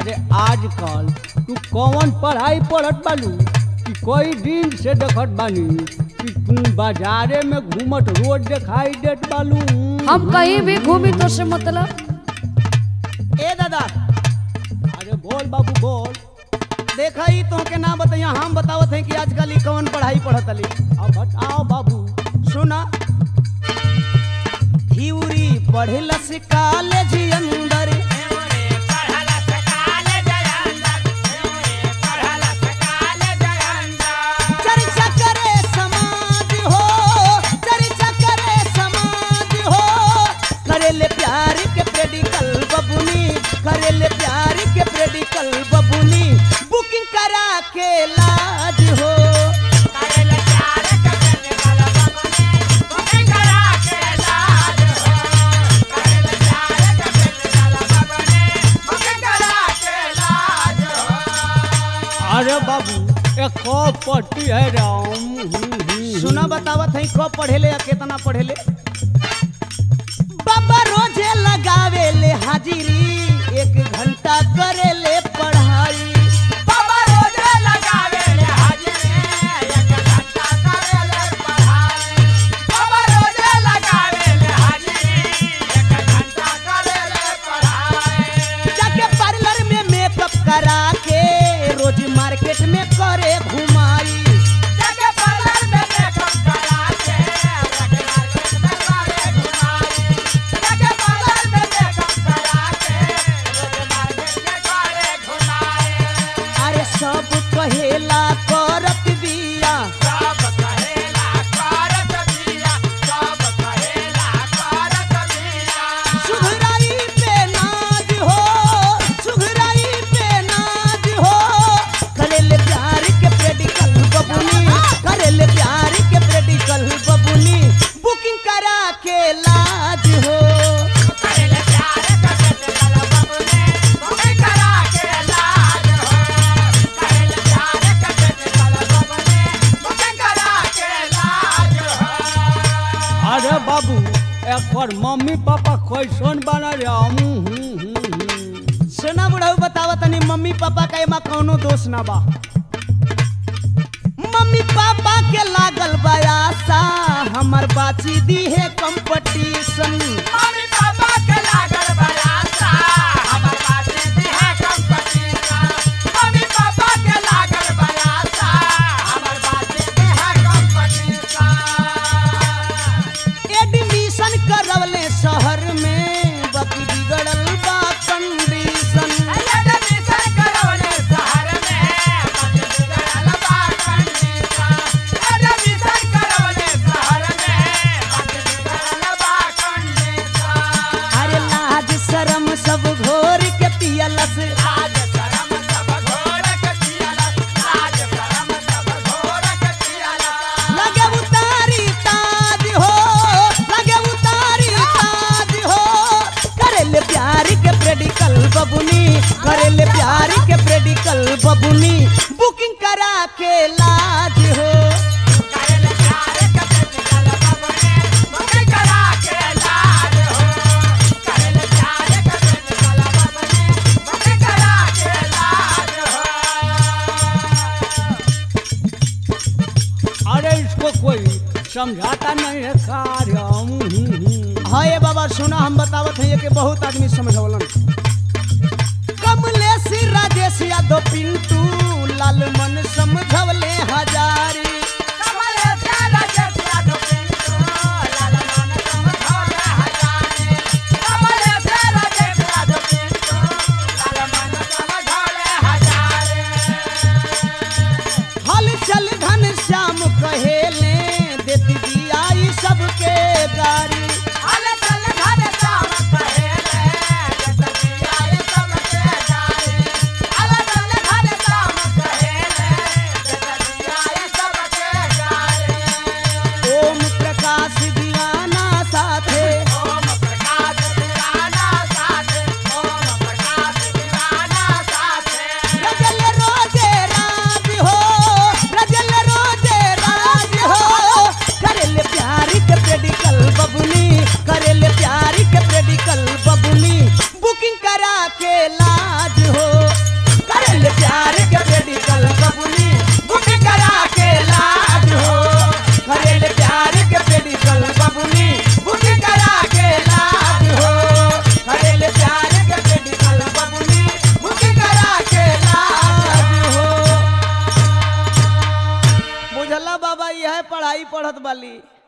अरे आजकल तू कौन पढ़ाई पढ़त बालू कि कोई दिन से देखत बानी कि तू बाजारे में घूमत रोज दिखाई देत बालू। हम कहीं भी घूमी तो से मतलब। ए दादा अरे बोल बाबू बोल। देखा ही तो के ना बताइए, हम बतावत हैं कि आजकल ई कौन पढ़ाई पढ़त अली। अब बताओ बाबू। सुना थ्योरी पढ़लस कॉलेज अंदर, चर्चा करे समाज हो, चर्चा करे समाज हो, करेले प्यार के प्रेडिकल बबुनी, करेले प्यार के प्रेडिकल बबुनी, बुकिंग करा के लाज हो। अरे बाबू एक कप पट्टी है राम। सुना बतावत है कब पढ़ेले या कितना पढ़ेले। बाबा रोजे लगावे ले हाजिरी, 1 घंटा करे ले पढ़ाई। बाबा रोजे लगावे ले हाजिरी, 1 घंटा करे ले पढ़ाई। बाबा रोजे लगावे ले हाजिरी, 1 घंटा करे ले पढ़ाई। जाके पार्लर में मेकअप करा के रोज मार्केट में करे घुमाई। जाके पार्लर में मेकअप करा के रोज मार्केट में करे घुमाई। जाके पार्लर में मेकअप करा के रोज मार्केट में करे घुमाई। अरे सब कहेला करत बिया, सब कहेला करत बिया, सब कहेला करत बिया। सुघराई पे नाज हो, सुघराई पे नाज हो, करेले प्यार के प्रेडिकल बबुनी, करेले प्यार के प्रेडिकल बबुनी, बुकिंग करा के लाज हो। करेले प्यार के प्रेडिकल बबुनी, बुकिंग करा के लाज हो। करेले प्यार के प्रेडिकल बबुनी, बुकिंग करा के लाज हो। अरे बाबू एक मम्मी पापा कैसन बना राम। सुना बुढ़ऊ बतावा तनी मम्मी पापा का एमा कौनो दोष ना बा। मम्मी पापा के लागल बा आशा, हमर बाची दी है कंपटीशन। मम्मी पापा के लागल बा आशा, हमर बाची दी है कंपटीशन। मम्मी पापा के लागल बा आशा, हमर बाची दी है कंपटीशन। एडमिशन करवले शहर में, बाकी बिगड़ल बा कंडीशन। एडमिशन करवले शहर में, बाकी बिगड़ल बा कंडीशन। एडमिशन करवले शहर में, बाकी बिगड़ल बा कंडीशन। अरे लाज शरम सब घोर के पियलस, लाज शरम सब घोर के पियलस, लाज शरम सब घोर के पियलस। लगे उतारी ताज हो, लगे उतारी ताज हो, करेले प्यार के प्रेडिकल बबुनी, करेले प्यार के प्रेडिकल बबुनी, बुकिंग करा के लाज हो। करेले प्यार के प्रेडिकल बबुनी, बुकिंग करा के लाज हो। करेले प्यार के प्रेडिकल बबुनी, बुकिंग करा के लाज हो। अरे इसको कोई समझाता नहीं है कार्य। हाँ ये बाबा सुना हम बतावत हैं कि बहुत आदमी समझौलन। कमलेश राजेश यादव पिंटू लालमन समझवले हजारी। कमलेश राजेश यादव पिंटू लालमन समझवले हजारी। कमलेश राजेश यादव पिंटू लालमन समझवले हजारी। हल चल घन श्याम कहेले देती दिया ई सबके गारी। हल चल घन श्याम कहेले देती दिया ई सबके गारी। हल चल घन श्याम कहेले देती दिया ई सबके पढ़त बाली